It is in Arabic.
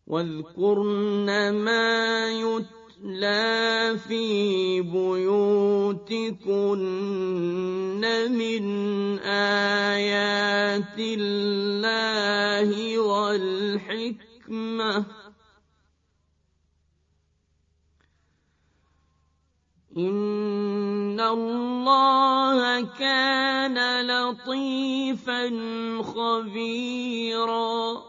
واذكرن ما يتلى في بيوتكن من آيات الله والحكمة إن الله كان لطيفا خبيرا